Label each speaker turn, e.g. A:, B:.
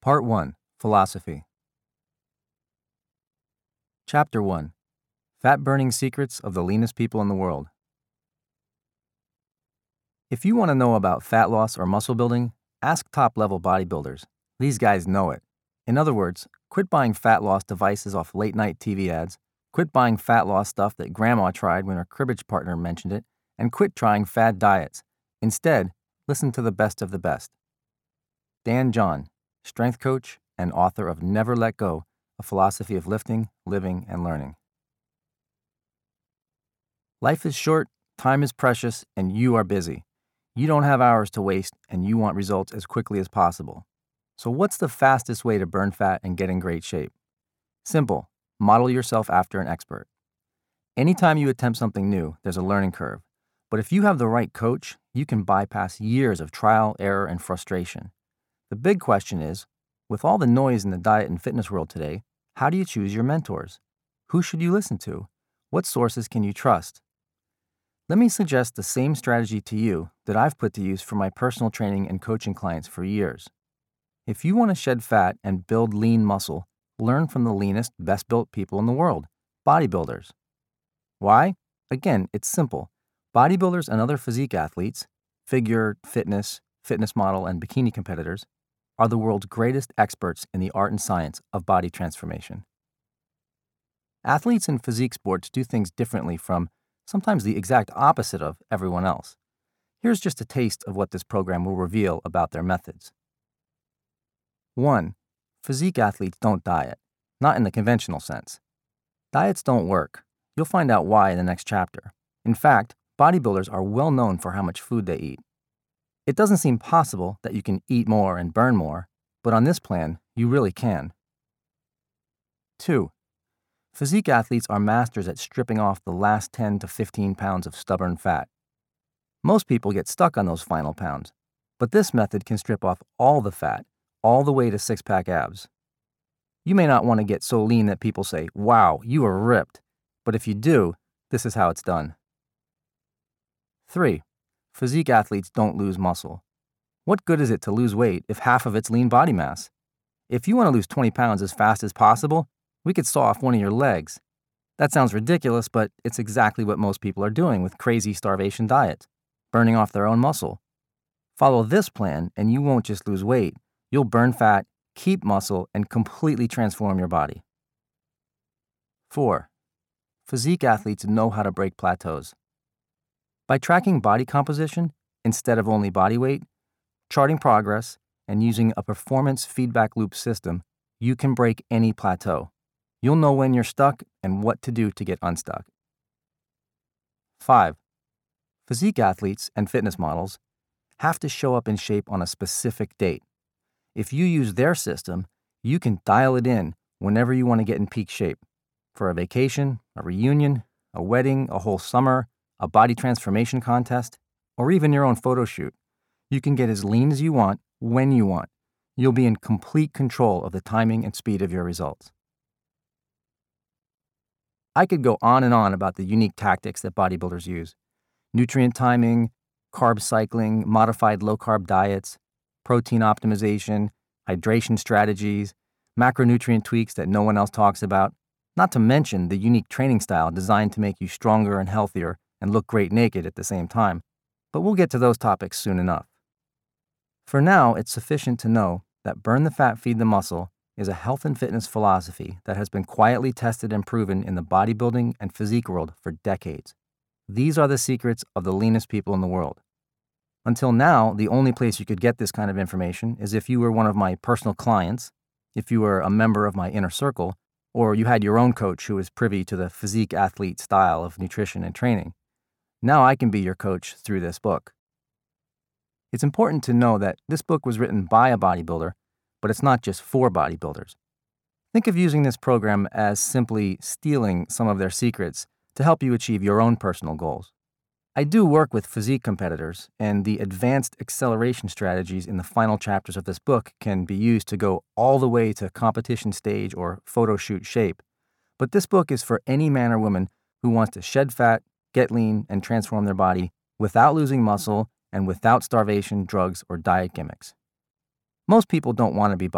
A: Part 1. Philosophy. Chapter 1. Fat-burning secrets of the leanest people in the world. If you want to know about fat loss or muscle building, ask top-level bodybuilders. These guys know it. In other words, quit buying fat loss devices off late-night TV ads, quit buying fat loss stuff that grandma tried when her cribbage partner mentioned it, and quit trying fad diets. Instead, listen to the best of the best. Dan John, strength coach and author of Never Let Go, A Philosophy of Lifting, Living, and Learning. Life is short, time is precious, and you are busy. You don't have hours to waste, and you want results as quickly as possible. So what's the fastest way to burn fat and get in great shape? Simple. Model yourself after an expert. Anytime you attempt something new, there's a learning curve. But if you have the right coach, you can bypass years of trial, error, and frustration. The big question is, with all the noise in the diet and fitness world today, how do you choose your mentors? Who should you listen to? What sources can you trust? Let me suggest the same strategy to you that I've put to use for my personal training and coaching clients for years. If you want to shed fat and build lean muscle, learn from the leanest, best-built people in the world, bodybuilders. Why? Again, it's simple. Bodybuilders and other physique athletes, figure, fitness model, and bikini competitors, are the world's greatest experts in the art and science of body transformation. Athletes in physique sports do things differently from, sometimes the exact opposite of, everyone else. Here's just a taste of what this program will reveal about their methods. 1. Physique athletes don't diet, not in the conventional sense. Diets don't work. You'll find out why in the next chapter. In fact, bodybuilders are well known for how much food they eat. It doesn't seem possible that you can eat more and burn more, but on this plan, you really can. 2. Physique athletes are masters at stripping off the last 10 to 15 pounds of stubborn fat. Most people get stuck on those final pounds, but this method can strip off all the fat, all the way to six-pack abs. You may not want to get so lean that people say, "Wow, you are ripped," but if you do, this is how it's done. 3. Physique athletes don't lose muscle. What good is it to lose weight if half of it's lean body mass? If you want to lose 20 pounds as fast as possible, we could saw off one of your legs. That sounds ridiculous, but it's exactly what most people are doing with crazy starvation diets, burning off their own muscle. Follow this plan and you won't just lose weight, you'll burn fat, keep muscle, and completely transform your body. 4. Physique athletes know how to break plateaus. By tracking body composition instead of only body weight, charting progress, and using a performance feedback loop system, you can break any plateau. You'll know when you're stuck and what to do to get unstuck. 5. Physique athletes and fitness models have to show up in shape on a specific date. If you use their system, you can dial it in whenever you want to get in peak shape. For a vacation, a reunion, a wedding, a whole summer, a body transformation contest, or even your own photo shoot. You can get as lean as you want, when you want. You'll be in complete control of the timing and speed of your results. I could go on and on about the unique tactics that bodybuilders use. Nutrient timing, carb cycling, modified low-carb diets, protein optimization, hydration strategies, macronutrient tweaks that no one else talks about, not to mention the unique training style designed to make you stronger and healthier and look great naked at the same time. But we'll get to those topics soon enough. For now, it's sufficient to know that Burn the Fat, Feed the Muscle is a health and fitness philosophy that has been quietly tested and proven in the bodybuilding and physique world for decades. These are the secrets of the leanest people in the world. Until now, the only place you could get this kind of information is if you were one of my personal clients, if you were a member of my inner circle, or you had your own coach who was privy to the physique athlete style of nutrition and training. Now I can be your coach through this book. It's important to know that this book was written by a bodybuilder, but it's not just for bodybuilders. Think of using this program as simply stealing some of their secrets to help you achieve your own personal goals. I do work with physique competitors, and the advanced acceleration strategies in the final chapters of this book can be used to go all the way to competition stage or photo shoot shape. But this book is for any man or woman who wants to shed fat, get lean, and transform their body without losing muscle and without starvation, drugs, or diet gimmicks. Most people don't want to be